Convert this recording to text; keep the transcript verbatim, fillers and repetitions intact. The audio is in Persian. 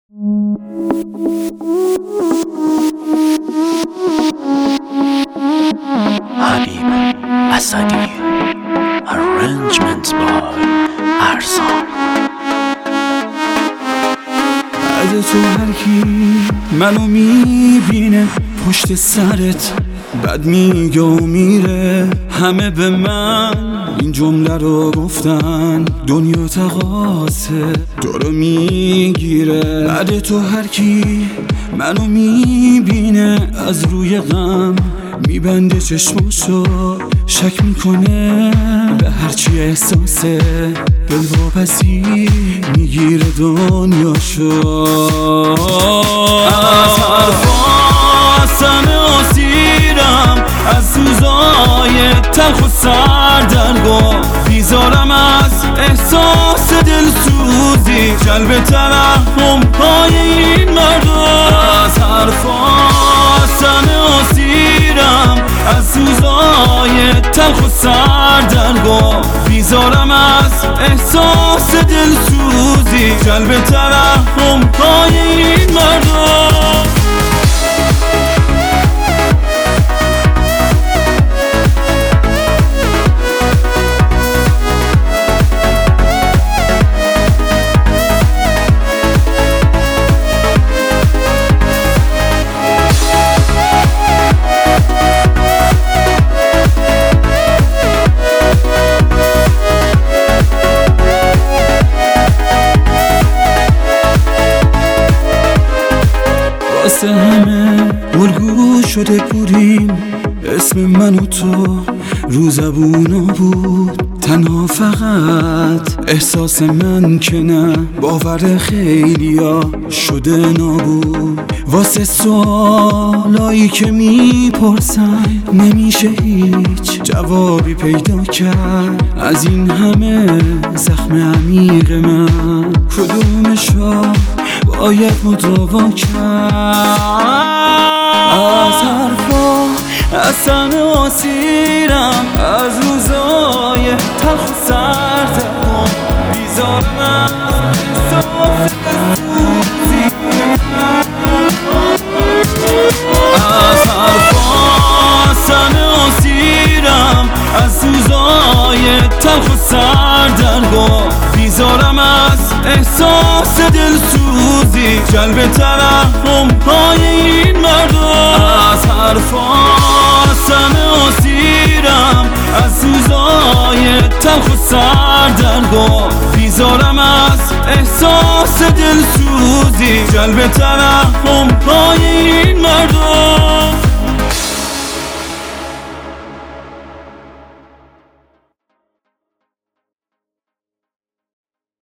حبیب اسدی Arrangements by ارسان. بعد تو هر کی منو میبینه پشت سرت بد میگه و میره. همه به من این جمله رو گفتن دنیا تقاصه دورو میگیره. بعد تو هر کی منو میبینه از روی غم میبنده چشماشو، شک میکنه به هرچی احساسه، دلواپسی میگیره دنیاشو. از حرفاسم اسیرم، از سوزای تلخ و سردرگم بیزارم از احساس دلسوزی، جلب ترحم های این مردم. از حرفاسم اسیرم، از سوزای تلخ و سردرگم بیزارم از احساس دلسوزی، جلب ترحم های این مردم. واسه همه الگو شده بودیم، اسم من و تو رو زبونا بود. تنها فقط احساس من که نه، باور خیلیا شده نابود. واسه سوالایی که میپرسن نمیشه هیچ جوابی پیدا کرد از این همه زخم عمیق من. کدومشو باید مداوا کرد؟ از حرفا اصلا اسیرم، از روزای تلخ و سردرگم بیزارم از احساس دلسوزی. از حرفا اصلا اسیرم، از روزای تلخ و سردرگم بیزارم از احساس دلسوزی، جلب ترحم های این مردم. از حرفاسم اسیرم، از سوزای تلخ و سردرگم بیزارم از احساس دلسوزی، جلب ترحم های این مردم.